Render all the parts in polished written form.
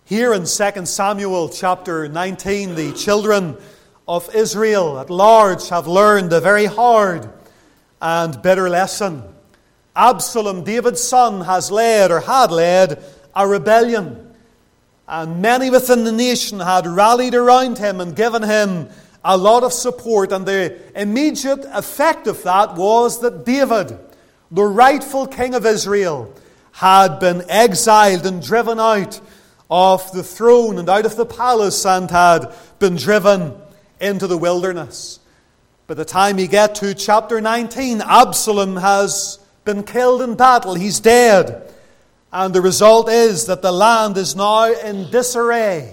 Here in 2 Samuel chapter 19, the children of Israel at large have learned a very hard and bitter lesson. Absalom, David's son, had led a rebellion. And many within the nation had rallied around him and given him a lot of support. And the immediate effect of that was that David, the rightful king of Israel, had been exiled and driven out of the throne and out of the palace and had been driven into the wilderness. By the time you get to chapter 19, Absalom has been killed in battle. He's dead. And the result is that the land is now in disarray.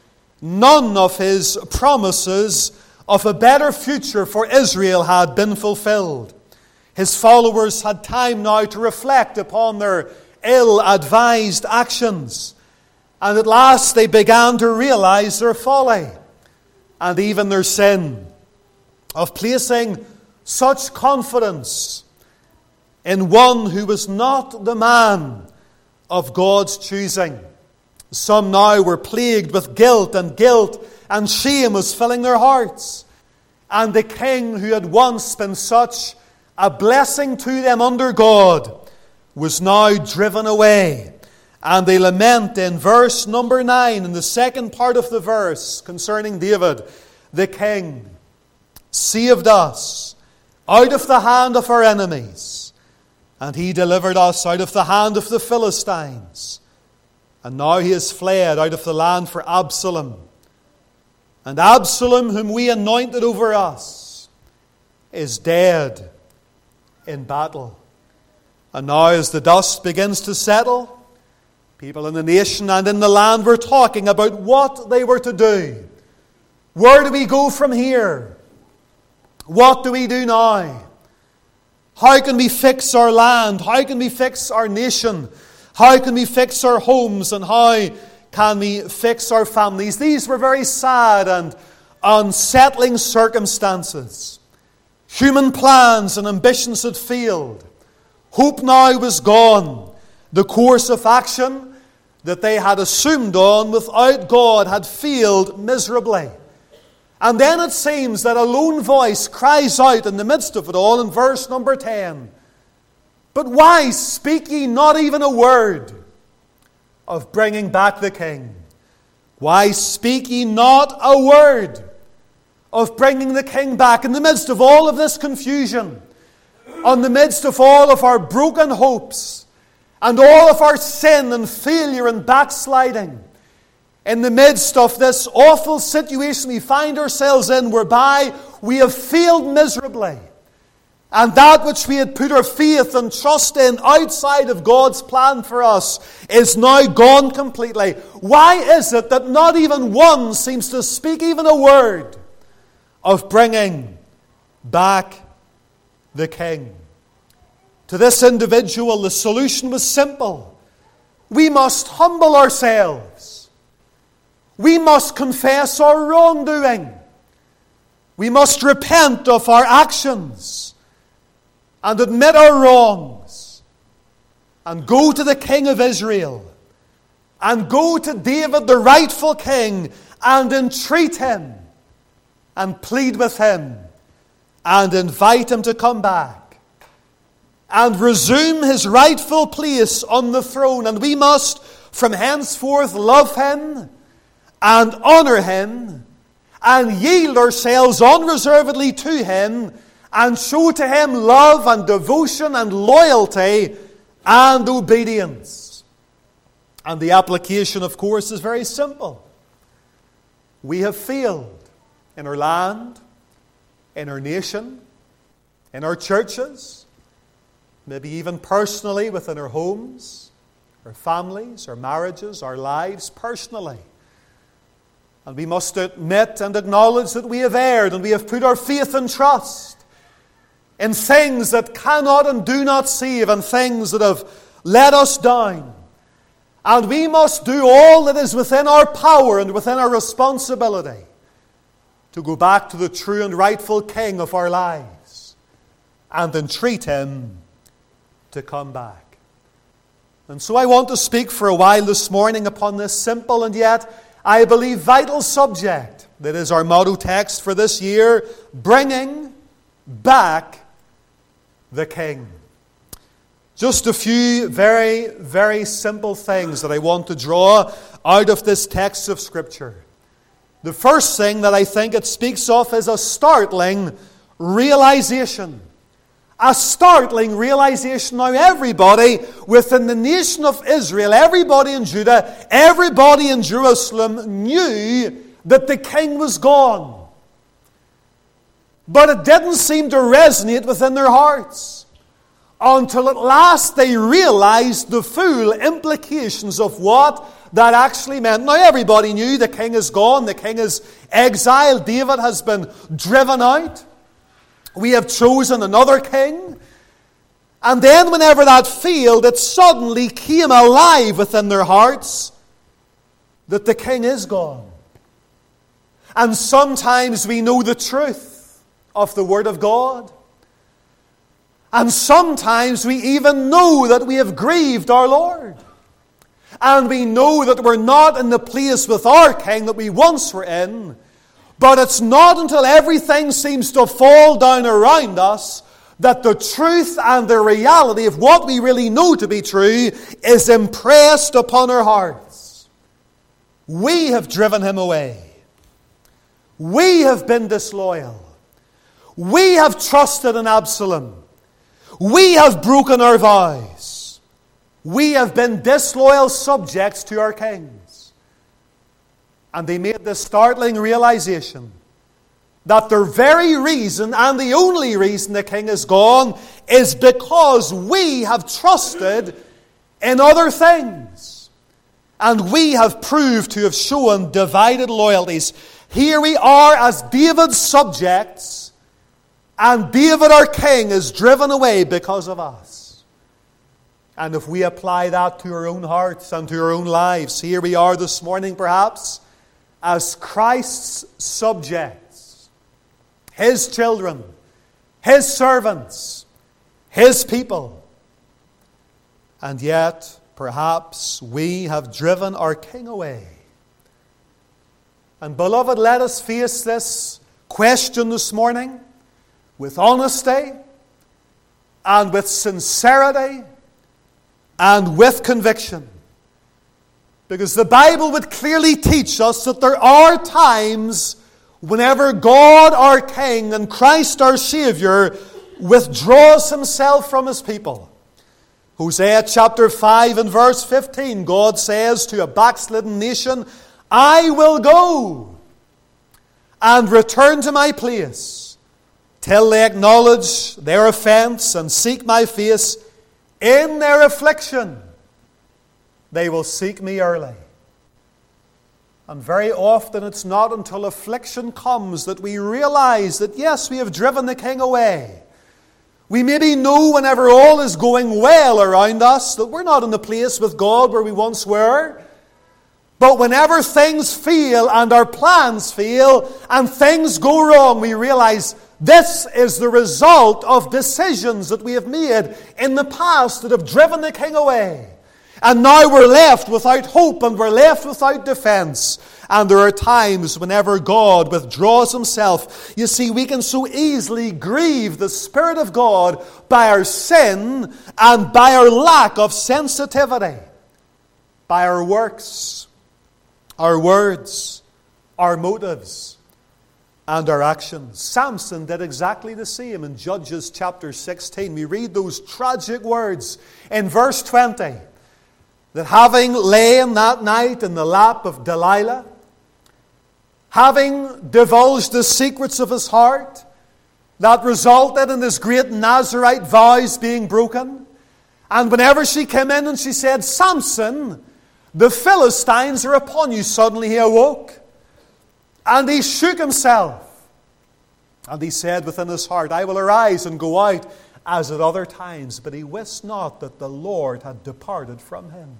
None of his promises of a better future for Israel had been fulfilled. His followers had time now to reflect upon their ill-advised actions. And at last they began to realize their folly and even their sin of placing such confidence in one who was not the man of God's choosing. Some now were plagued with guilt and shame was filling their hearts. And the king who had once been such a blessing to them under God was now driven away. And they lament in verse number 9, in the second part of the verse concerning David, the king saved us out of the hand of our enemies, and he delivered us out of the hand of the Philistines. And now he has fled out of the land for Absalom. And Absalom, whom we anointed over us, is dead in battle. And now as the dust begins to settle, people in the nation and in the land were talking about what they were to do. Where do we go from here? What do we do now? How can we fix our land? How can we fix our nation? How can we fix our homes? And how can we fix our families? These were very sad and unsettling circumstances. Human plans and ambitions had failed. Hope now was gone. The course of action that they had assumed on without God had failed miserably. And then it seems that a lone voice cries out in the midst of it all in verse number 10. But why speak ye not even a word of bringing back the king? Why speak ye not a word of bringing the king back in the midst of all of this confusion, in the midst of all of our broken hopes, and all of our sin and failure and backsliding, in the midst of this awful situation we find ourselves in, whereby we have failed miserably, and that which we had put our faith and trust in outside of God's plan for us is now gone completely. Why is it that not even one seems to speak even a word of bringing back the king? To this individual, the solution was simple. We must humble ourselves. We must confess our wrongdoing. We must repent of our actions and admit our wrongs and go to the King of Israel and go to David, the rightful king, and entreat him and plead with him and invite him to come back and resume his rightful place on the throne. And we must from henceforth love him and honor him and yield ourselves unreservedly to him and show to him love and devotion and loyalty and obedience. And the application, of course, is very simple. We have failed in our land, in our nation, in our churches, maybe even personally within our homes, our families, our marriages, our lives personally. And we must admit and acknowledge that we have erred and we have put our faith and trust in things that cannot and do not save and things that have let us down. And we must do all that is within our power and within our responsibility to go back to the true and rightful King of our lives and entreat him to come back. And so I want to speak for a while this morning upon this simple and yet, I believe, vital subject that is our motto text for this year: bringing back the King. Just a few very, very simple things that I want to draw out of this text of Scripture. The first thing that I think it speaks of is a startling realization. A startling realization. Now everybody within the nation of Israel, everybody in Judah, everybody in Jerusalem knew that the king was gone. But it didn't seem to resonate within their hearts until at last they realized the full implications of what that actually meant. Now everybody knew the king is gone, the king is exiled, David has been driven out. We have chosen another king. And then whenever that failed, it suddenly came alive within their hearts that the king is gone. And sometimes we know the truth of the Word of God. And sometimes we even know that we have grieved our Lord. And we know that we're not in the place with our king that we once were in. But it's not until everything seems to fall down around us that the truth and the reality of what we really know to be true is impressed upon our hearts. We have driven him away. We have been disloyal. We have trusted in Absalom. We have broken our vows. We have been disloyal subjects to our kings. And they made the startling realization that the very reason and the only reason the king is gone is because we have trusted in other things. And we have proved to have shown divided loyalties. Here we are as David's subjects, and David our king is driven away because of us. And if we apply that to our own hearts and to our own lives, here we are this morning perhaps as Christ's subjects, His children, His servants, His people. And yet, perhaps we have driven our King away. And beloved, let us face this question this morning with honesty and with sincerity and with conviction. Because the Bible would clearly teach us that there are times whenever God our King and Christ our Savior withdraws Himself from His people. Hosea chapter 5 and verse 15, God says to a backslidden nation, I will go and return to my place till they acknowledge their offense and seek my face. In their affliction they will seek me early. And very often it's not until affliction comes that we realize that yes, we have driven the King away. We maybe know whenever all is going well around us that we're not in the place with God where we once were. But whenever things fail and our plans fail and things go wrong, we realize this is the result of decisions that we have made in the past that have driven the King away. And now we're left without hope and we're left without defense. And there are times whenever God withdraws Himself. You see, we can so easily grieve the Spirit of God by our sin and by our lack of sensitivity, by our works, our words, our motives, and our actions. Samson did exactly the same in Judges chapter 16. We read those tragic words in verse 20. That having lain that night in the lap of Delilah, having divulged the secrets of his heart, that resulted in his great Nazirite vows being broken. And whenever she came in and she said, Samson, the Philistines are upon you, suddenly he awoke. And he shook himself. And he said within his heart, I will arise and go out as at other times. But he wist not that the Lord had departed from him.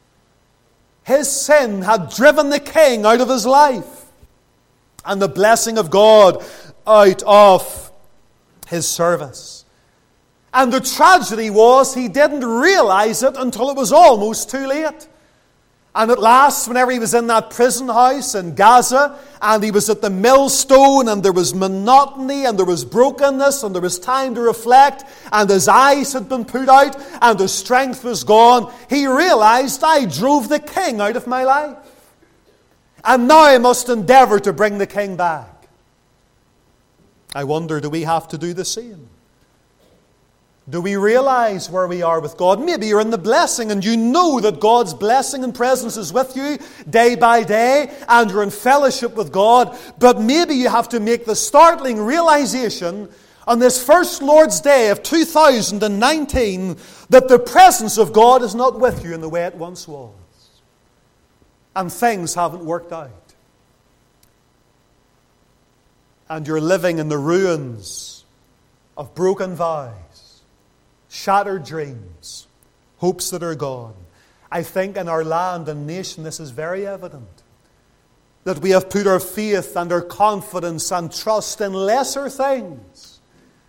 His sin had driven the king out of his life. And the blessing of God out of his service. And the tragedy was he didn't realize it until it was almost too late. And at last, whenever he was in that prison house in Gaza, and he was at the millstone, and there was monotony, and there was brokenness, and there was time to reflect, and his eyes had been put out, and his strength was gone, he realized, I drove the king out of my life. And now I must endeavor to bring the king back. I wonder, do we have to do the same? Do we realize where we are with God? Maybe you're in the blessing and you know that God's blessing and presence is with you day by day and you're in fellowship with God. But maybe you have to make the startling realization on this first Lord's Day of 2019 that the presence of God is not with you in the way it once was. And things haven't worked out. And you're living in the ruins of broken vows, shattered dreams, hopes that are gone. I think in our land and nation this is very evident. That we have put our faith and our confidence and trust in lesser things.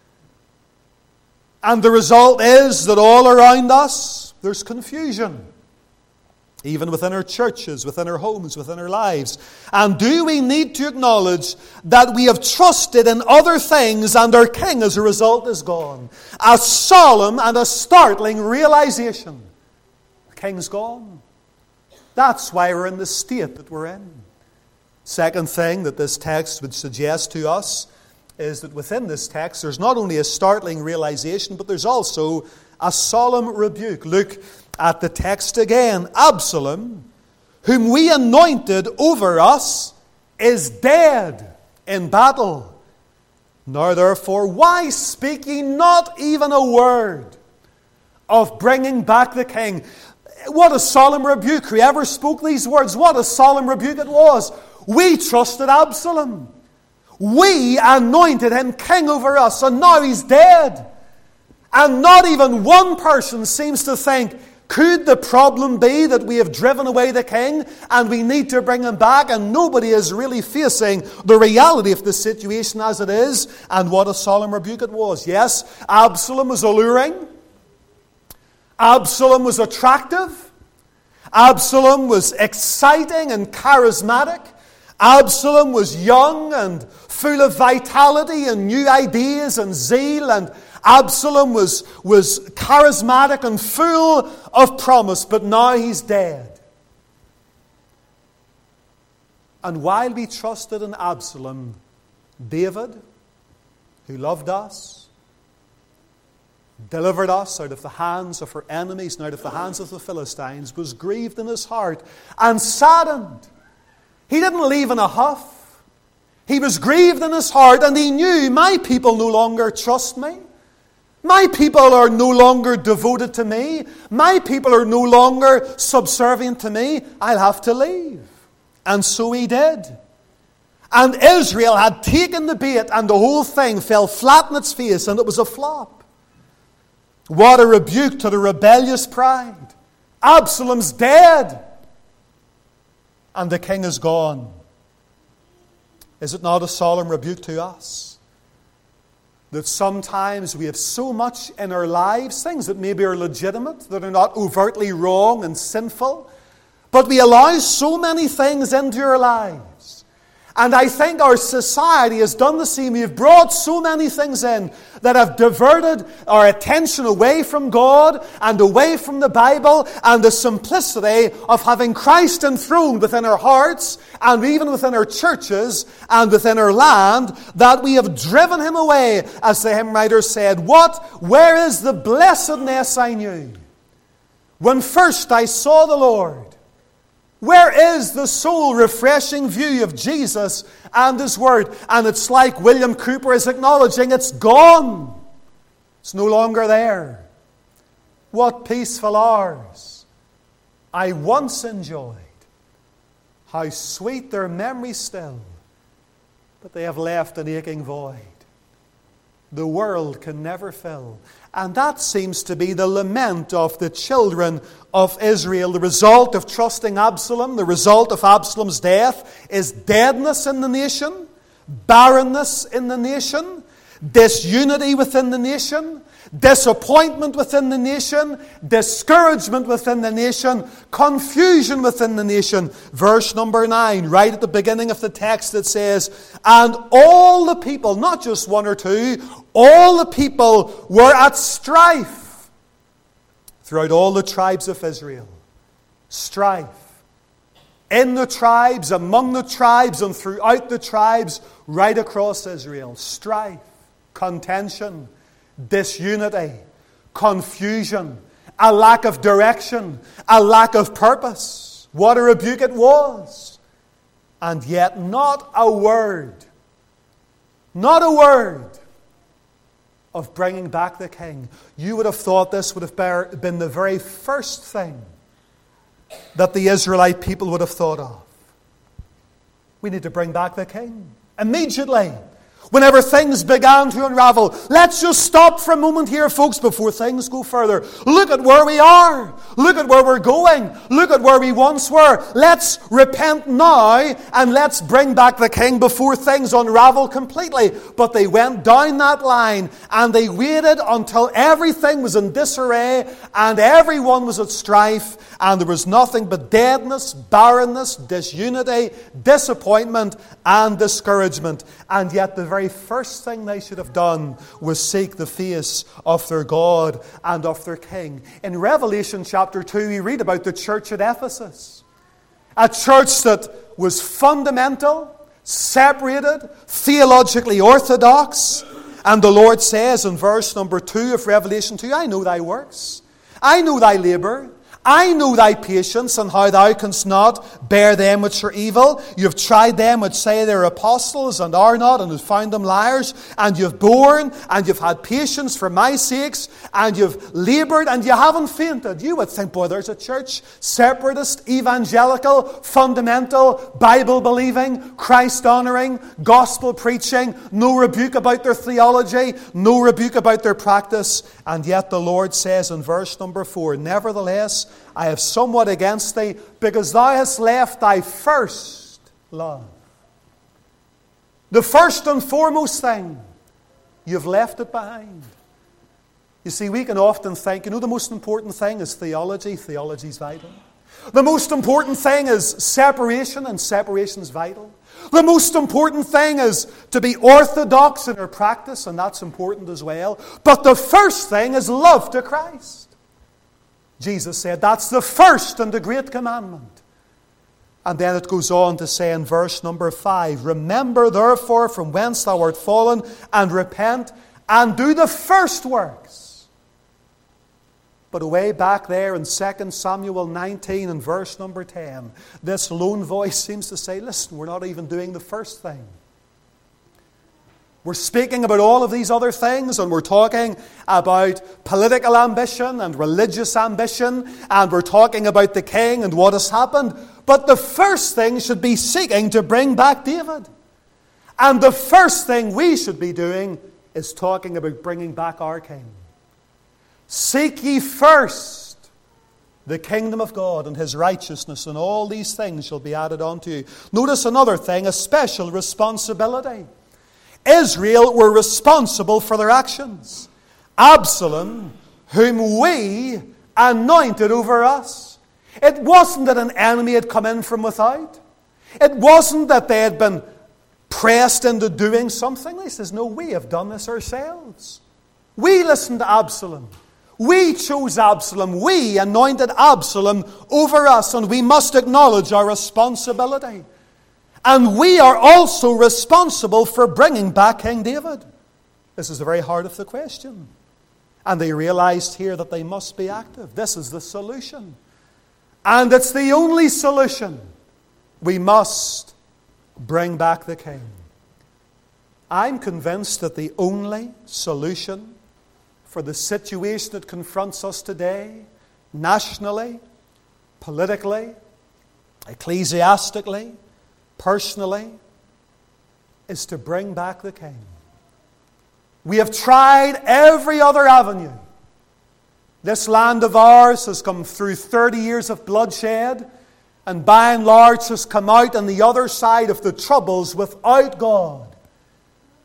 And the result is that all around us there's confusion. Even within our churches, within our homes, within our lives. And do we need to acknowledge that we have trusted in other things and our King as a result is gone? A solemn and a startling realization. The King's gone. That's why we're in the state that we're in. Second thing that this text would suggest to us is that within this text there's not only a startling realization, but there's also a solemn rebuke. Look at the text again. Absalom, whom we anointed over us, is dead in battle. Now therefore, why speak ye not even a word of bringing back the king? What a solemn rebuke. Whoever spoke these words, what a solemn rebuke it was. We trusted Absalom. We anointed him king over us, and now he's dead. And not even one person seems to think, could the problem be that we have driven away the king and we need to bring him back? And nobody is really facing the reality of the situation as it is. And what a solemn rebuke it was. Yes, Absalom was alluring. Absalom was attractive. Absalom was exciting and charismatic. Absalom was young and full of vitality and new ideas and zeal, and Absalom was charismatic and full of promise, but now he's dead. And while we trusted in Absalom, David, who loved us, delivered us out of the hands of our enemies and out of the hands of the Philistines, was grieved in his heart and saddened. He didn't leave in a huff. He was grieved in his heart, and he knew, my people no longer trust me. My people are no longer devoted to me. My people are no longer subservient to me. I'll have to leave. And so he did. And Israel had taken the bait, and the whole thing fell flat in its face, and it was a flop. What a rebuke to the rebellious pride. Absalom's dead, and the king is gone. Is it not a solemn rebuke to us? That sometimes we have so much in our lives, things that maybe are legitimate, that are not overtly wrong and sinful, but we allow so many things into our lives. And I think our society has done the same. We have brought so many things in that have diverted our attention away from God and away from the Bible and the simplicity of having Christ enthroned within our hearts and even within our churches and within our land, that we have driven him away, as the hymn writer said. Where is the blessedness I knew when first I saw the Lord? Where is the soul-refreshing view of Jesus and His Word? And it's like William Cooper is acknowledging, it's gone. It's no longer there. What peaceful hours I once enjoyed. How sweet their memory still. But they have left an aching void. The world can never fill. And that seems to be the lament of the children of Israel. The result of trusting Absalom, the result of Absalom's death, is deadness in the nation, barrenness in the nation, disunity within the nation, disappointment within the nation, discouragement within the nation, confusion within the nation. Verse number 9, right at the beginning of the text, it says, and all the people, not just one or two, all the people were at strife throughout all the tribes of Israel. Strife. In the tribes, among the tribes, and throughout the tribes, right across Israel. Strife, contention, disunity, confusion, a lack of direction, a lack of purpose. What a rebuke it was. And yet not a word of bringing back the king. You would have thought this would have been the very first thing that the Israelite people would have thought of. We need to bring back the king. Immediately. Whenever things began to unravel. Let's just stop for a moment here, folks, before things go further. Look at where we are. Look at where we're going. Look at where we once were. Let's repent now and let's bring back the king before things unravel completely. But they went down that line and they waited until everything was in disarray and everyone was at strife and there was nothing but deadness, barrenness, disunity, disappointment and discouragement. And yet the very first thing they should have done was seek the face of their God and of their King. In Revelation chapter 2, we read about the church at Ephesus. A church that was fundamental, separated, theologically orthodox. And the Lord says in verse number 2 of Revelation 2, I know thy works. I know thy labour. I know thy patience and how thou canst not bear them which are evil. You've tried them which say they're apostles and are not, and have found them liars. And you've borne, and you've had patience for my sakes, and you've laboured, and you haven't fainted. You would think, boy, there's a church, separatist, evangelical, fundamental, Bible-believing, Christ-honouring, gospel-preaching, no rebuke about their theology, no rebuke about their practice. And yet the Lord says in verse number 4, nevertheless, I have somewhat against thee, because thou hast left thy first love. The first and foremost thing, you've left it behind. You see, we can often think, the most important thing is theology. Theology's vital. The most important thing is separation, and separation's vital. The most important thing is to be orthodox in our practice, and that's important as well. But the first thing is love to Christ. Jesus said that's the first and the great commandment. And then it goes on to say in verse number 5, remember therefore from whence thou art fallen, and repent, and do the first works. But way back there in 2 Samuel 19 and verse number 10, this lone voice seems to say, listen, we're not even doing the first thing. We're speaking about all of these other things, and we're talking about political ambition and religious ambition, and we're talking about the king and what has happened. But the first thing should be seeking to bring back David. And the first thing we should be doing is talking about bringing back our king. Seek ye first the kingdom of God and his righteousness, and all these things shall be added unto you. Notice another thing, a special responsibility. Israel were responsible for their actions. Absalom, whom we anointed over us. It wasn't that an enemy had come in from without. It wasn't that they had been pressed into doing something. He says, no, we have done this ourselves. We listened to Absalom. We chose Absalom. We anointed Absalom over us, and we must acknowledge our responsibility. And we are also responsible for bringing back King David. This is the very heart of the question. And they realized here that they must be active. This is the solution. And it's the only solution. We must bring back the king. I'm convinced that the only solution for the situation that confronts us today, nationally, politically, ecclesiastically, personally, is to bring back the king. We have tried every other avenue. This land of ours has come through 30 years of bloodshed, and by and large has come out on the other side of the troubles without God.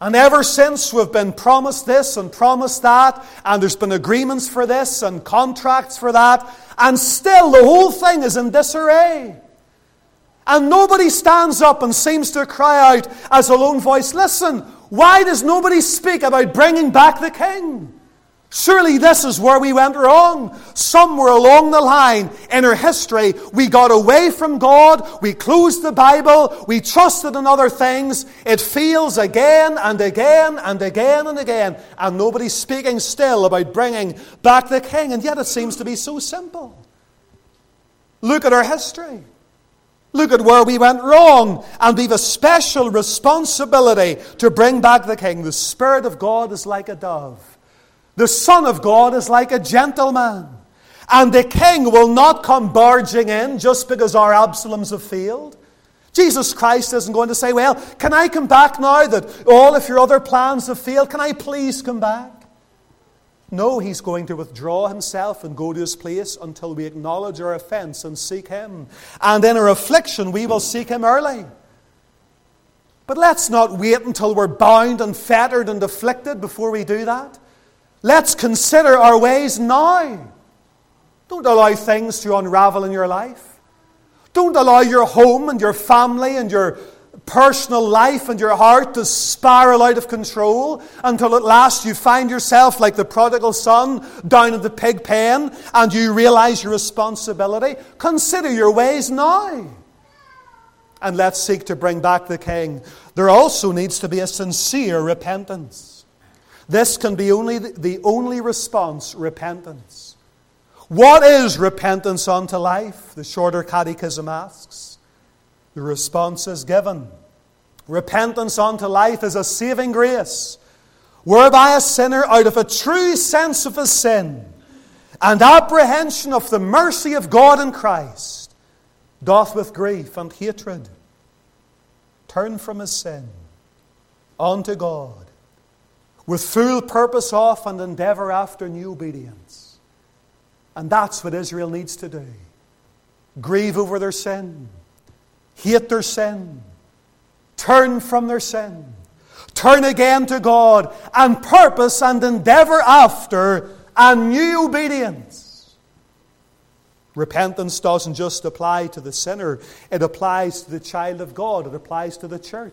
And ever since we've been promised this and promised that, and there's been agreements for this and contracts for that, and still the whole thing is in disarray. And nobody stands up and seems to cry out as a lone voice, listen, why does nobody speak about bringing back the king? Surely this is where we went wrong. Somewhere along the line in our history, we got away from God, we closed the Bible, we trusted in other things. It fails again and again and again and again. And nobody's speaking still about bringing back the king. And yet it seems to be so simple. Look at our history. Look at where we went wrong. And we have a special responsibility to bring back the king. The Spirit of God is like a dove. The Son of God is like a gentleman. And the king will not come barging in just because our Absaloms have failed. Jesus Christ isn't going to say, well, can I come back now that all of your other plans have failed? Can I please come back? No, he's going to withdraw himself and go to his place until we acknowledge our offense and seek him. And in our affliction, we will seek him early. But let's not wait until we're bound and fettered and afflicted before we do that. Let's consider our ways now. Don't allow things to unravel in your life. Don't allow your home and your family and your personal life and your heart to spiral out of control until at last you find yourself like the prodigal son down in the pig pen and you realize your responsibility. Consider your ways now. And let's seek to bring back the king. There also needs to be a sincere repentance. This can be the only response, repentance. What is repentance unto life? The Shorter Catechism asks. The response is given. Repentance unto life is a saving grace, whereby a sinner, out of a true sense of his sin and apprehension of the mercy of God in Christ, doth with grief and hatred turn from his sin unto God, with full purpose of and endeavour after new obedience. And that's what Israel needs to do. Grieve over their sin. Hate their sin. Turn from their sin. Turn again to God. And purpose and endeavour after a new obedience. Repentance doesn't just apply to the sinner. It applies to the child of God. It applies to the church.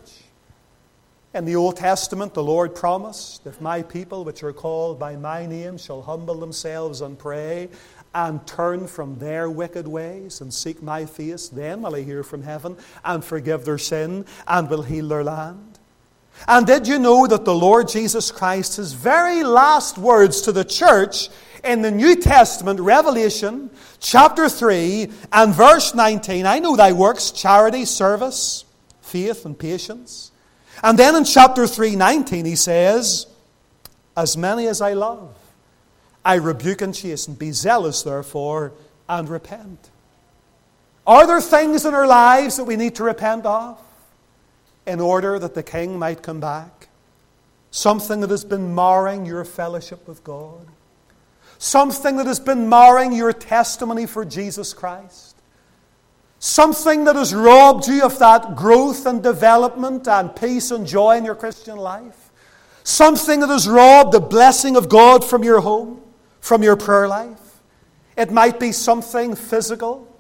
In the Old Testament, the Lord promised, if my people which are called by my name shall humble themselves and pray and turn from their wicked ways and seek my face, then will I hear from heaven and forgive their sin and will heal their land. And did you know that the Lord Jesus Christ, his very last words to the church in the New Testament, Revelation chapter 3 and verse 19, I know thy works, charity, service, faith and patience. And then in chapter 3:19 he says, as many as I love, I rebuke and chasten. Be zealous therefore and repent. Are there things in our lives that we need to repent of in order that the King might come back? Something that has been marring your fellowship with God. Something that has been marring your testimony for Jesus Christ. Something that has robbed you of that growth and development and peace and joy in your Christian life. Something that has robbed the blessing of God from your home, from your prayer life. It might be something physical.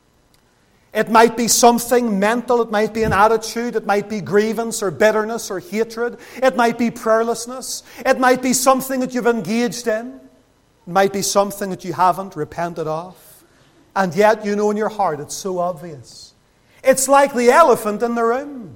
It might be something mental. It might be an attitude. It might be grievance or bitterness or hatred. It might be prayerlessness. It might be something that you've engaged in. It might be something that you haven't repented of. And yet you know in your heart it's so obvious. It's like the elephant in the room.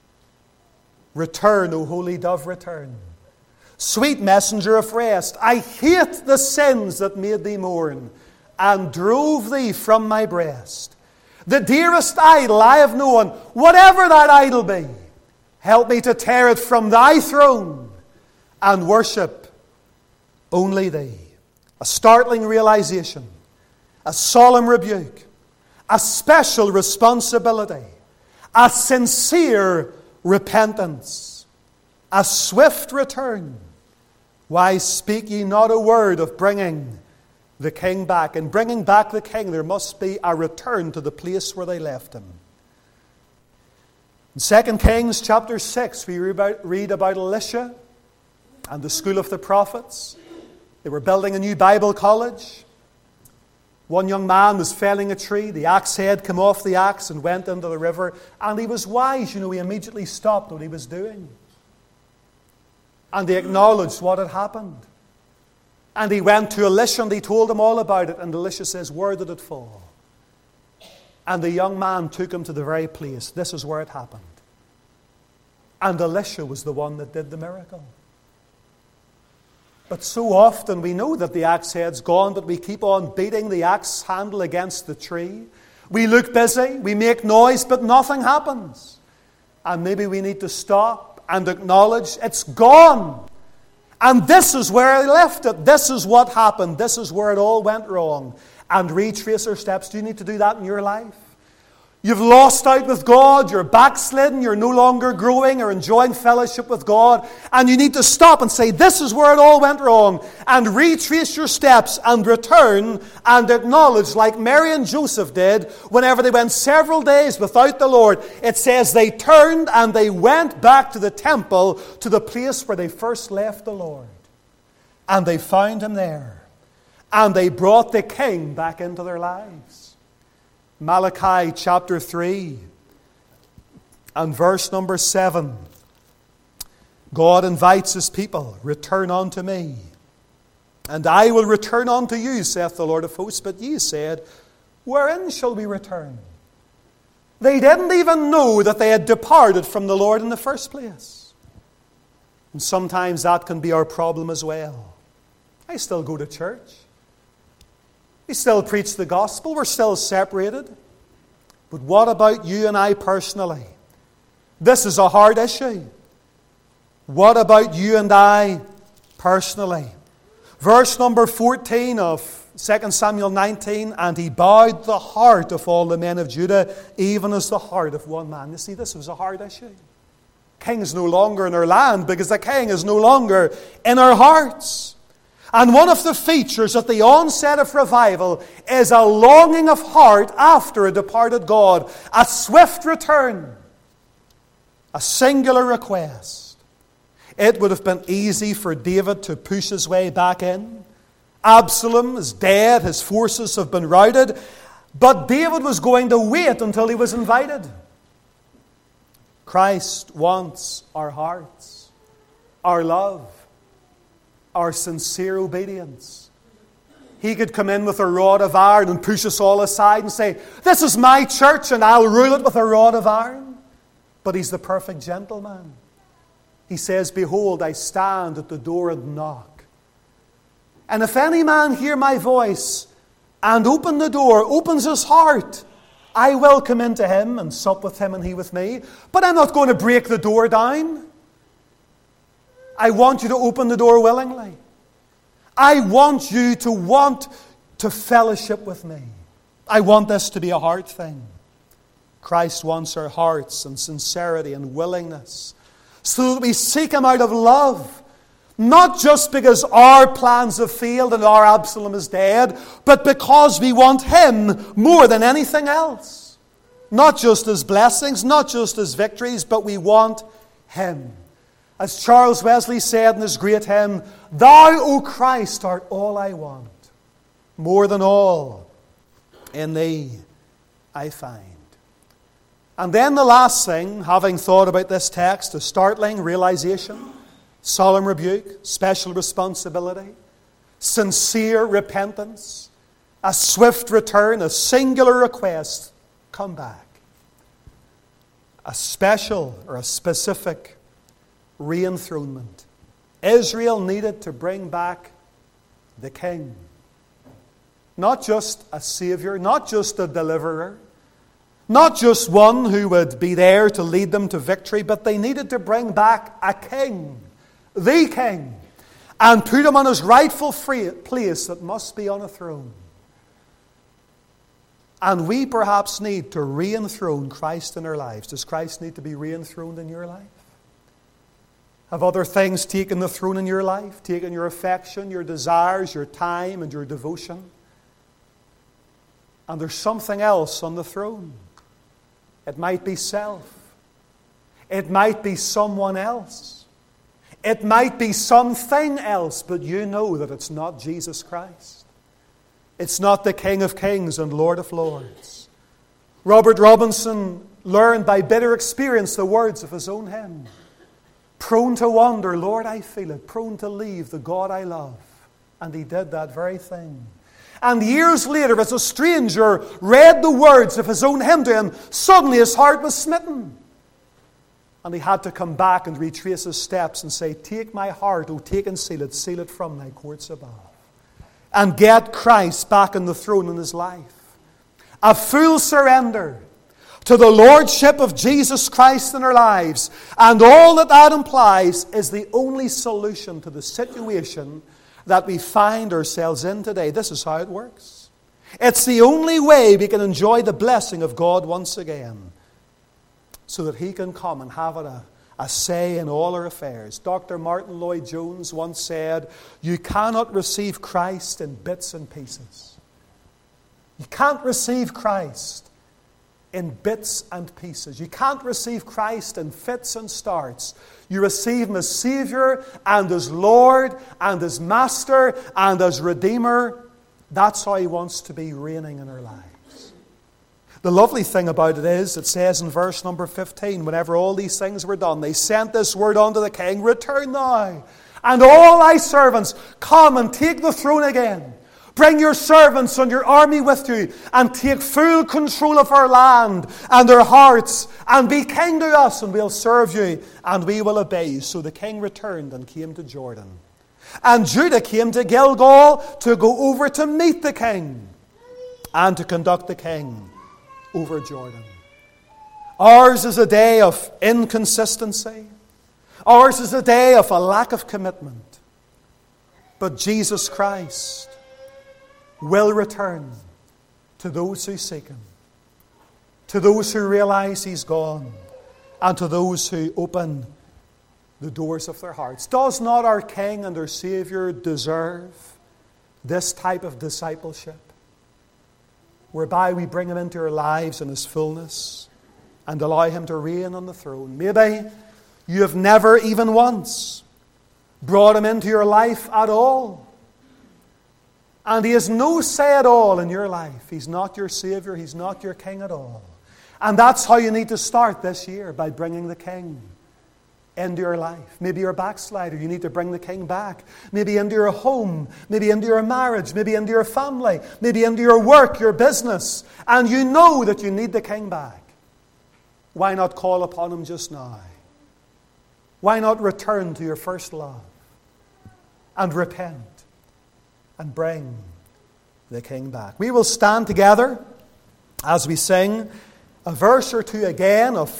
Return, O holy dove, return. Sweet messenger of rest, I hate the sins that made thee mourn and drove thee from my breast. The dearest idol I have known, whatever that idol be, help me to tear it from thy throne and worship only thee. A startling realization. A solemn rebuke, a special responsibility, a sincere repentance, a swift return. Why speak ye not a word of bringing the king back? In bringing back the king, there must be a return to the place where they left him. In 2 Kings chapter 6, we read about Elisha and the school of the prophets. They were building a new Bible college. One young man was felling a tree. The axe head came off the axe and went into the river. And he was wise, he immediately stopped what he was doing. And he acknowledged what had happened. And he went to Elisha and he told him all about it. And Elisha says, "Where did it fall?" And the young man took him to the very place. This is where it happened. And Elisha was the one that did the miracle. But so often we know that the axe head's gone, but we keep on beating the axe handle against the tree. We look busy, we make noise, but nothing happens. And maybe we need to stop and acknowledge it's gone. And this is where I left it. This is what happened. This is where it all went wrong. And retrace our steps. Do you need to do that in your life? You've lost out with God, you're backslidden, you're no longer growing or enjoying fellowship with God, and you need to stop and say, this is where it all went wrong, and retrace your steps and return and acknowledge, like Mary and Joseph did, whenever they went several days without the Lord. It says they turned and they went back to the temple, to the place where they first left the Lord. And they found Him there. And they brought the King back into their lives. Malachi chapter 3 and verse number 7. God invites His people, "Return unto me, and I will return unto you, saith the Lord of hosts." But ye said, "Wherein shall we return?" They didn't even know that they had departed from the Lord in the first place. And sometimes that can be our problem as well. I still go to church. We still preach the gospel. We're still separated. But what about you and I personally? This is a hard issue. What about you and I personally? Verse number 14 of 2 Samuel 19, "And he bowed the heart of all the men of Judah, even as the heart of one man." You see, this was a hard issue. King's no longer in our land because the King is no longer in our hearts. And one of the features at the onset of revival is a longing of heart after a departed God, a swift return, a singular request. It would have been easy for David to push his way back in. Absalom is dead, his forces have been routed, but David was going to wait until he was invited. Christ wants our hearts, our love, our sincere obedience. He could come in with a rod of iron and push us all aside and say, "This is my church and I'll rule it with a rod of iron." But He's the perfect gentleman. He says, "Behold, I stand at the door and knock. And if any man hear my voice and open the door," opens his heart, "I will come into him and sup with him and he with me." But I'm not going to break the door down. I want you to open the door willingly. I want you to want to fellowship with me. I want this to be a heart thing. Christ wants our hearts and sincerity and willingness so that we seek Him out of love. Not just because our plans have failed and our Absalom is dead, but because we want Him more than anything else. Not just His blessings, not just His victories, but we want Him. As Charles Wesley said in his great hymn, "Thou, O Christ, art all I want. More than all, in Thee I find." And then the last thing, having thought about this text, a startling realization, solemn rebuke, special responsibility, sincere repentance, a swift return, a singular request, come back. A special or a specific re-enthronement. Israel needed to bring back the King. Not just a Savior, not just a deliverer, not just one who would be there to lead them to victory, but they needed to bring back a King, the King, and put Him on His rightful place that must be on a throne. And we perhaps need to re-enthrone Christ in our lives. Does Christ need to be re-enthroned in your life? Have other things taken the throne in your life? Taken your affection, your desires, your time, and your devotion? And there's something else on the throne. It might be self. It might be someone else. It might be something else, but you know that it's not Jesus Christ. It's not the King of Kings and Lord of Lords. Robert Robinson learned by bitter experience the words of his own hymn. Prone to wander, Lord, I feel it. Prone to leave the God I love. And he did that very thing. And years later, as a stranger read the words of his own hymn to him, suddenly his heart was smitten. And he had to come back and retrace his steps and say, take my heart, O take and seal it from thy courts above. And get Christ back on the throne in his life. A full surrender to the Lordship of Jesus Christ in our lives. And all that implies is the only solution to the situation that we find ourselves in today. This is how it works. It's the only way we can enjoy the blessing of God once again, so that he can come and have a say in all our affairs. Dr. Martin Lloyd-Jones once said, you cannot receive Christ in bits and pieces. You can't receive Christ in bits and pieces. You can't receive Christ in fits and starts. You receive him as Savior and as Lord and as Master and as Redeemer. That's how he wants to be reigning in our lives. The lovely thing about it is, it says in verse number 15, whenever all these things were done, they sent this word unto the king, return now, and all thy servants, come and take the throne again. Bring your servants and your army with you, and take full control of our land and our hearts, and be king to us, and we'll serve you, and we will obey you. So the king returned and came to Jordan. And Judah came to Gilgal to go over to meet the king, and to conduct the king over Jordan. Ours is a day of inconsistency. Ours is a day of a lack of commitment. But Jesus Christ will return to those who seek him, to those who realize he's gone, and to those who open the doors of their hearts. Does not our King and our Savior deserve this type of discipleship, whereby we bring him into our lives in his fullness and allow him to reign on the throne? Maybe you have never even once brought him into your life at all, and he has no say at all in your life. He's not your Savior. He's not your King at all. And that's how you need to start this year, by bringing the King into your life. Maybe you're a backslider. You need to bring the King back. Maybe into your home. Maybe into your marriage. Maybe into your family. Maybe into your work, your business. And you know that you need the King back. Why not call upon him just now? Why not return to your first love and repent and bring the King back? We will stand together as we sing a verse or two again of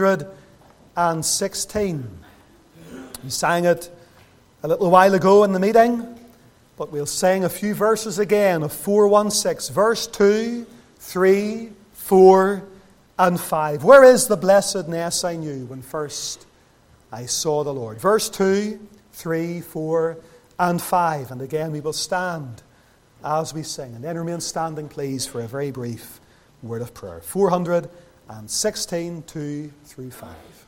416. We sang it a little while ago in the meeting, but we'll sing a few verses again of 416. Verse 2, 3, 4, and 5. Where is the blessedness I knew when first I saw the Lord? Verse 2, 3, 4, and 5. And again we will stand as we sing. And then remain standing, please, for a very brief word of prayer. 416, 2 through 5.